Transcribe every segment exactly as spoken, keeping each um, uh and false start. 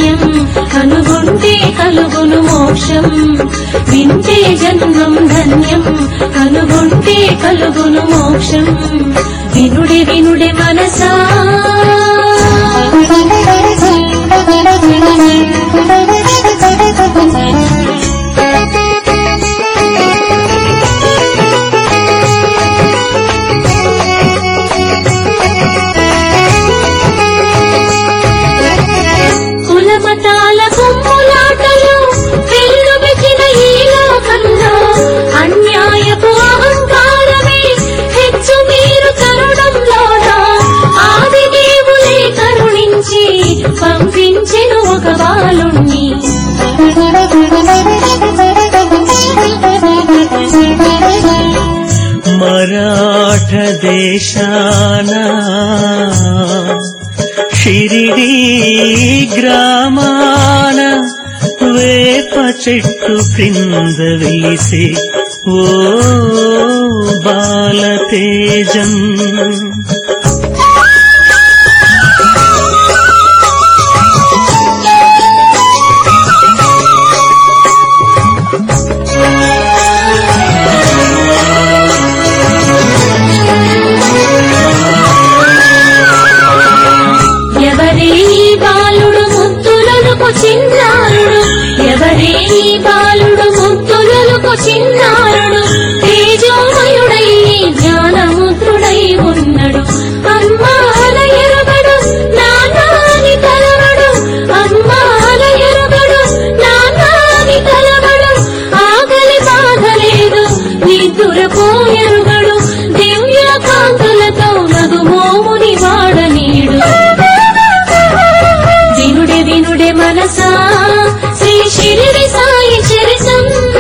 ధన్యం కనుగొంటే కలుగును మోక్షం వింటే జన్మం ధన్యం కనుగొంటే కలుగును మోక్షం వినుడే వినుడే మనసా కులమతాల గుమ్ములాటలు పెళ్ళుబెట్టిన ఈ లోకంలో అన్యాయపు అహంకారమే హెచ్చు మీరు కరుణంలోన ఆది దేవులే కరుణించి పంపించెను ఒక బాలుణ్ణి మరాఠ దేశాన షిరిడీ గ్రామాన వేప చెట్టు క్రింద వేసే ఓ బాలతేజం చిన్నారుడు ఎవరే ఈ బాలుడు ముద్దులకు చిన్నారుడు తేజోమయుడై జ్ఞానముద్రుడై ఉన్నడు అమ్మాల ఎరుగడు నానాని కలవడు అమ్మాల ఎరుగడు నానాని కలవడు ఆకలి బాధలేదు నిద్దురపోయరుగడు దివ్య కాంతులతో నగుమోముని వాడనీడు వినుడే వినుడే మనసా శ్రీ షిరిడి సాయి చరితం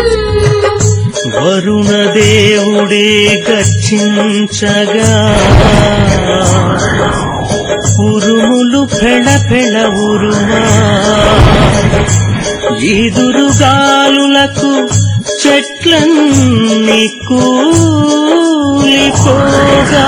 వరుణ దేవుడే గర్జించగా ఉరుములు ఫెళ ఫెళ ఉరుమా ఈదురుగాలులకు చెట్లన్నీ కూలిపోగా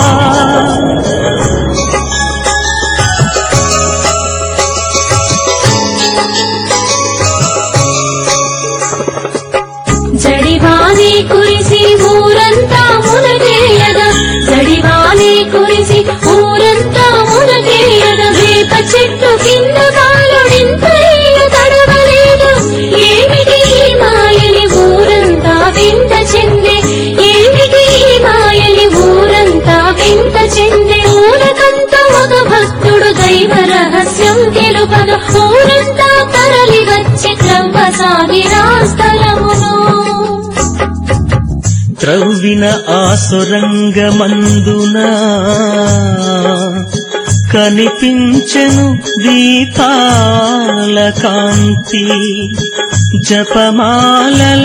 జడివానే కురిసి ఊరంతా మునగేయగా జడివానే కురిసి ఊరంతా మునగేయగా వేప చెట్టు కింద బాలుడింతైనా తడవలేదు ఏమిటి ఈ మాయని ఊరంతా వింత చెందే ఏమిటి ఈ మాయని ఊరంతా వింత చెందే ఊరకంతా ఒక భక్తుడు దైవ రహస్యం తెలుపగా ఊరంతా తరలి వచ్చి త్రవ్వసాగిరా స్థలమును త్రవ్విన ఆ సొరంగమందున కనిపించెను దీపాల కాంతి జపమాలల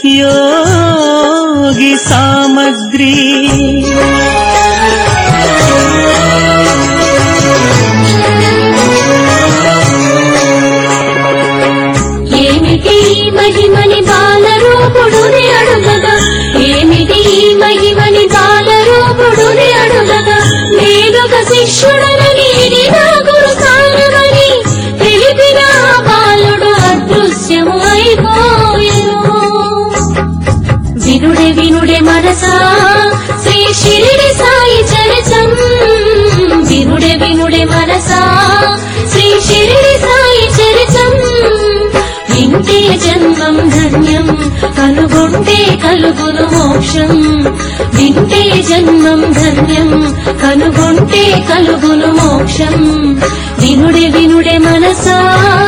యోగి సామగ్రి ఏమిటి మహిమని బాలరూపుడుని అడుగగా ఏమిటి మహిమని బాలరూపుడుని అడుగగా నేనొక శిష్యుడనని నా గురు సారమని తెలిపిన బాలుడు అదృశ్యము అయిపోయెను వినుడే వినుడే మనసా శ్రీ షిరిడి సాయి చరితం వినుడే వినుడే మనసా శ్రీ షిరిడి సాయి చరితం వింటే జన్మం ధన్యం కనుగొంటే కలుగును మోక్షం వింటే జన్మం ధన్యం కనుగొంటే కలుగును మోక్షం వినుడే వినుడే మనసా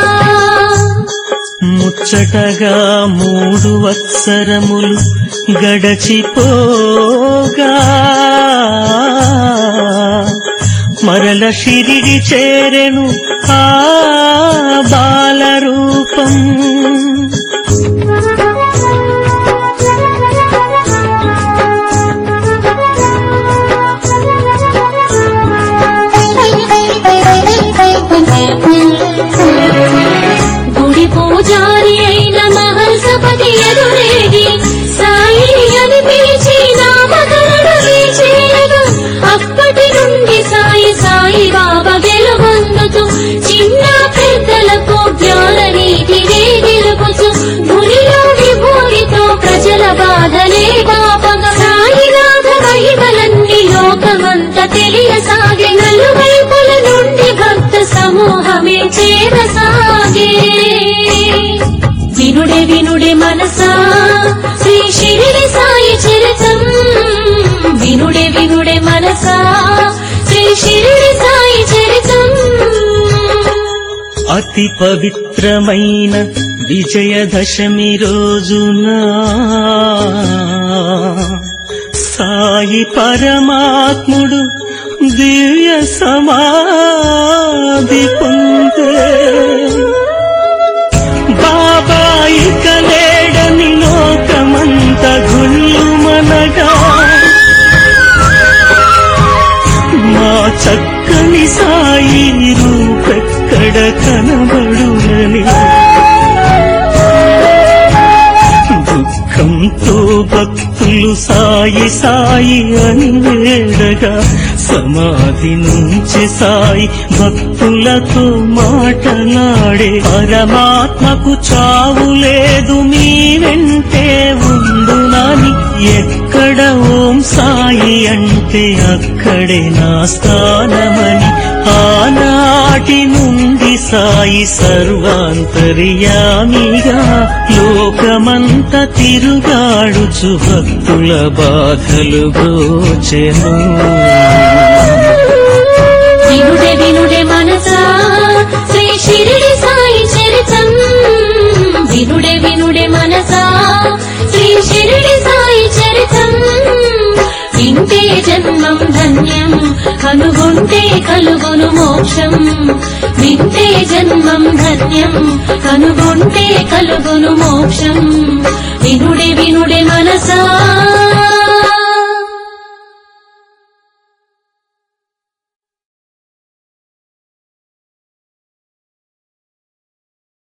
ముచ్చటగా మూడు వత్సరములు గడచిపోగా మరల షిరిడి చేరెను ఆ బాలరూపం గుడి పూజారి అయిన మహల్సపతి ఎదురేగి సాయి అని పిలిచి నామకరణ చేరగా అప్పటి నుండి సాయి సాయి బాబా వెలుగొందుతూ చిన్న పెద్దల వినుడే వినుడే మనసా శ్రీ షిరిడి సాయి చరితం వినుడే వినుడే మనసా శ్రీ షిరిడి సాయి చరితం అతి పవిత్రమైన విజయదశమి రోజున సాయి పరమాత్ముడు దివ్య సమాధి పొందే బాబా ఇక లేడని లోకమంత గుళ్ళుమనగా మా చక్కని సాయి రూపెక్కడ కనబడునని దుఃఖంతో భక్తులు సాయి సాయి అని వేడగా సమాధి నుంచి సాయి భక్తులతో మాటలాడే పరమాత్మకు చావు లేదు మీ వెంటే ఉండునని ఎక్కడ ఓం సాయి అంటే అక్కడే నా స్థానమని ఆనాటి నుండి సాయి సర్వాంతర్యామిగా లోకమంత తిరుగాడుచు భక్తుల బాధలు గోచెను వినుడే వినుడే మనసా శ్రీ షిరిడి సాయి చరితం వినుడే వినుడే మనసా శ్రీ షిరిడి సాయి చరితం వింటే జన్మం ధన్యం కనుగొంటే కలుగును మోక్షం వింటే జన్మం ధన్యం కనుగొంటే కలుగును మోక్షం వినుడే వినుడే మనసా